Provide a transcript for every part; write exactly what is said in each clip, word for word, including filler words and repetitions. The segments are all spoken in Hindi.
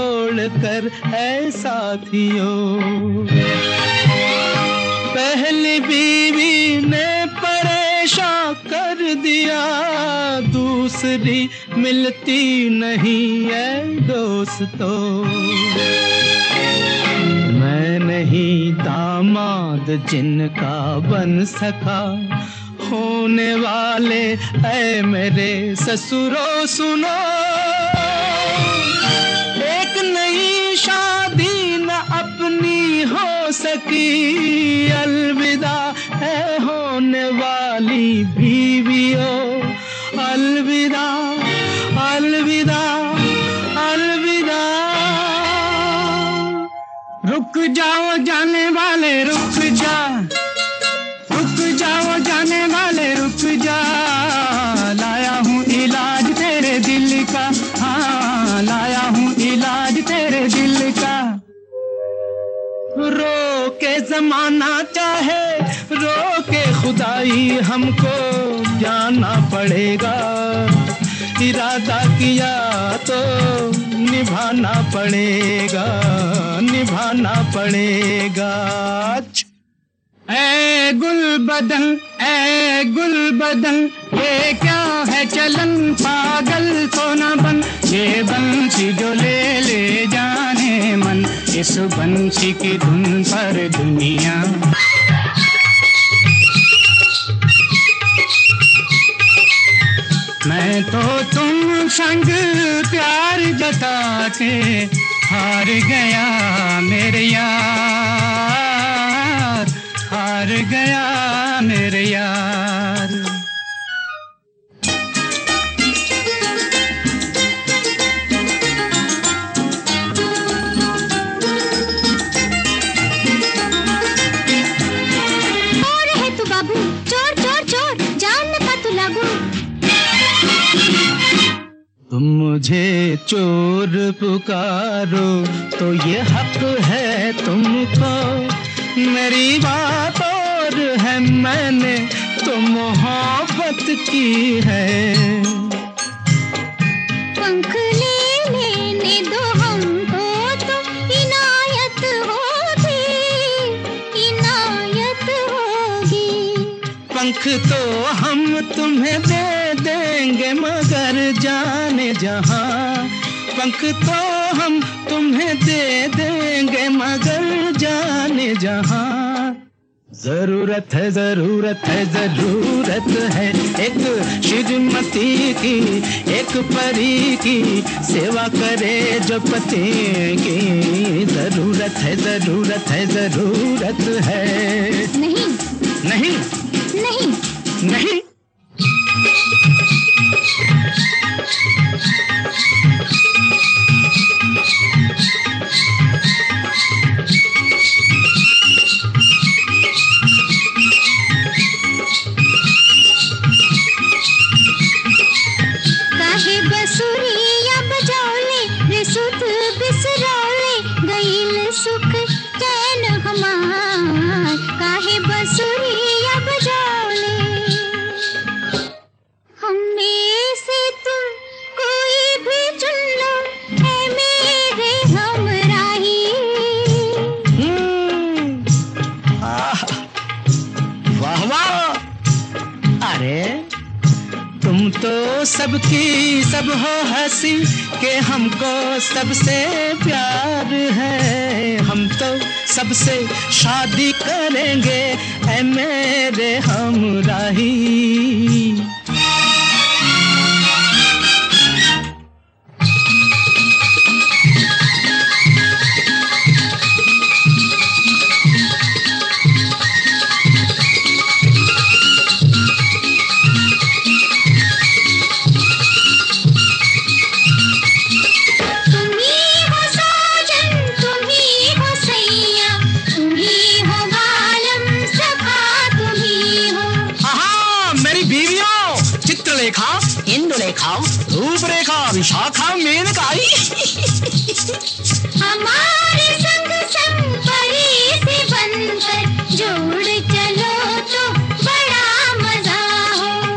छोड़कर ऐ साथियों। पहली बीवी ने परेशान कर दिया, दूसरी मिलती नहीं है दोस्तों। मैं नहीं दामाद जिनका बन सका, होने वाले ऐ मेरे ससुरो सुनो। एक नई शादी न अपनी हो सकी, अलविदा है होने वाली बीवियों। अलविदा अलविदा अलविदा। रुक जाओ जाने वाले रुक जा, रुक जाओ जाने वाले रुक जा। लाया हूँ इलाज तेरे दिल का, हाँ लाया हूँ इलाज तेरे दिल का। रो के जमाना चाहे रो के खुदाई, हमको जाना पड़ेगा। इरादा किया तो निभाना पड़ेगा, निभाना पड़ेगा। ऐ गुल बदन ऐ गुल बदन, ये क्या है चलन, पागल तो न बन। ये बंसी जो ले ले जाने मन, इस बंसी की धुन पर दुनिया। मैं तो तुम संग प्यार जता के हार गया मेरे यार, हार गया मेरे यार। और है तू बाबू, चोर चोर चोर, जान न पा तू लागू। तुम मुझे चोर पुकारो तो ये हक है तुमको, मेरी बात और है मैंने तो मोहब्बत की है। पंख ले लेने दो हमको तो इनायत होगी, इनायत होगी। पंख तो हम तुम्हें दे देंगे मगर जाने जहां, पंख तो हम तुम्हें दे देंगे मगर जाने जहां। जरूरत है जरूरत है जरूरत है एक श्रीमती की, एक परी की सेवा करे जो पति की। जरूरत है जरूरत है जरूरत है। नहीं नहीं नहीं नहीं। काहे बसुरिया बजौले रे सुध बिसरौले, गईल सुख चैन हमार। काहे बसुरिया बजौले, हमें से तुम कोई भी चुन लो ऐ मेरे हमराही। वाह वाह। अरे तुम तो सबकी सब हो हंसी के हमको सबसे प्यार है। हम तो सबसे शादी करेंगे ऐ मेरे हमराही। इंदुलेखा, रूपरेखा, विशाखा, मेनकाई। हमारे संग संग परी से बनकर जोड़ चलो तो बड़ा मजा हो।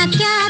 क्या